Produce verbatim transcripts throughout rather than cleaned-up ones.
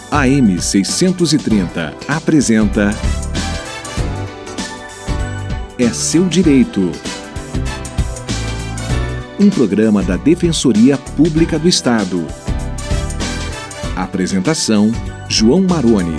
A M seiscentos e trinta apresenta É Seu Direito. Um programa da Defensoria Pública do Estado. Apresentação: João Maroni.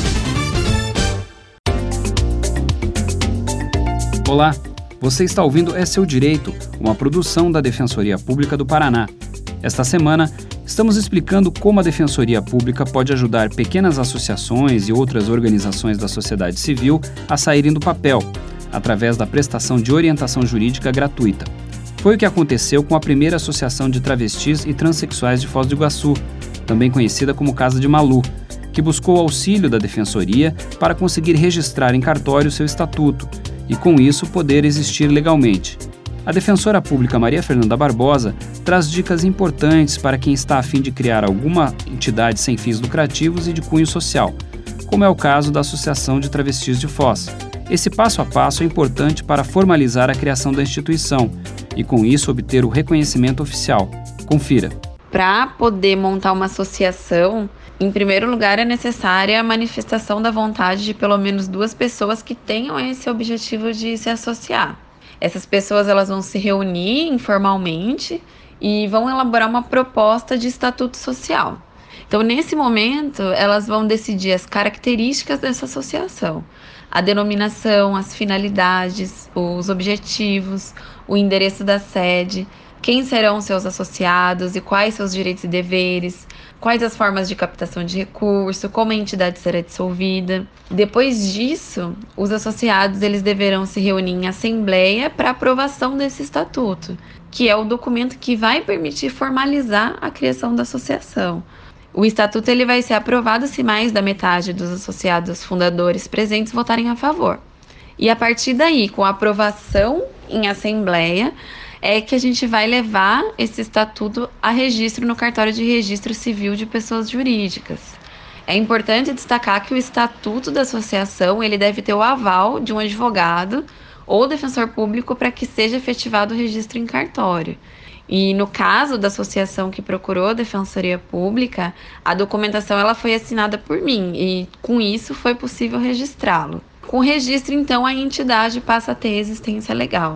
Olá, você está ouvindo É Seu Direito, uma produção da Defensoria Pública do Paraná. Esta semana, estamos explicando como a Defensoria Pública pode ajudar pequenas associações e outras organizações da sociedade civil a saírem do papel, através da prestação de orientação jurídica gratuita. Foi o que aconteceu com a primeira associação de travestis e transexuais de Foz do Iguaçu, também conhecida como Casa de Malu, que buscou auxílio da Defensoria para conseguir registrar em cartório seu estatuto e, com isso, poder existir legalmente. A defensora pública Maria Fernanda Barbosa traz dicas importantes para quem está a fim de criar alguma entidade sem fins lucrativos e de cunho social, como é o caso da Associação de Travestis de Foz. Esse passo a passo é importante para formalizar a criação da instituição e, com isso, obter o reconhecimento oficial. Confira. Para poder montar uma associação, em primeiro lugar é necessária a manifestação da vontade de pelo menos duas pessoas que tenham esse objetivo de se associar. Essas pessoas elas vão se reunir informalmente e vão elaborar uma proposta de estatuto social. Então, nesse momento, elas vão decidir as características dessa associação, a denominação, as finalidades, os objetivos, o endereço da sede, quem serão seus associados e quais seus direitos e deveres, quais as formas de captação de recurso, como a entidade será dissolvida. Depois disso, os associados eles deverão se reunir em assembleia para aprovação desse estatuto, que é o documento que vai permitir formalizar a criação da associação. O estatuto ele vai ser aprovado se mais da metade dos associados fundadores presentes votarem a favor. E a partir daí, com a aprovação em assembleia, é que a gente vai levar esse estatuto a registro no cartório de registro civil de pessoas jurídicas. É importante destacar que o estatuto da associação ele deve ter o aval de um advogado ou defensor público para que seja efetivado o registro em cartório. E no caso da associação que procurou a Defensoria Pública, a documentação ela foi assinada por mim e com isso foi possível registrá-lo. Com o registro, então, a entidade passa a ter existência legal.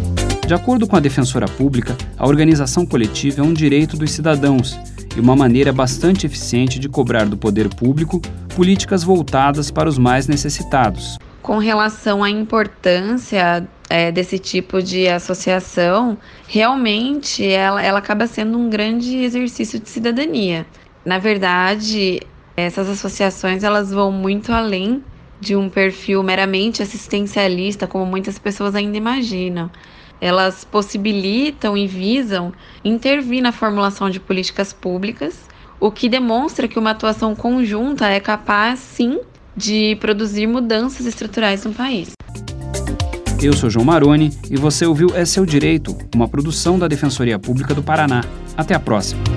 De acordo com a Defensora Pública, a organização coletiva é um direito dos cidadãos e uma maneira bastante eficiente de cobrar do poder público políticas voltadas para os mais necessitados. Com relação à importância é, desse tipo de associação, realmente ela, ela acaba sendo um grande exercício de cidadania. Na verdade, essas associações elas vão muito além de um perfil meramente assistencialista, como muitas pessoas ainda imaginam. Elas possibilitam e visam intervir na formulação de políticas públicas, o que demonstra que uma atuação conjunta é capaz, sim, de produzir mudanças estruturais no país. Eu sou João Maroni e você ouviu É Seu Direito, uma produção da Defensoria Pública do Paraná. Até a próxima.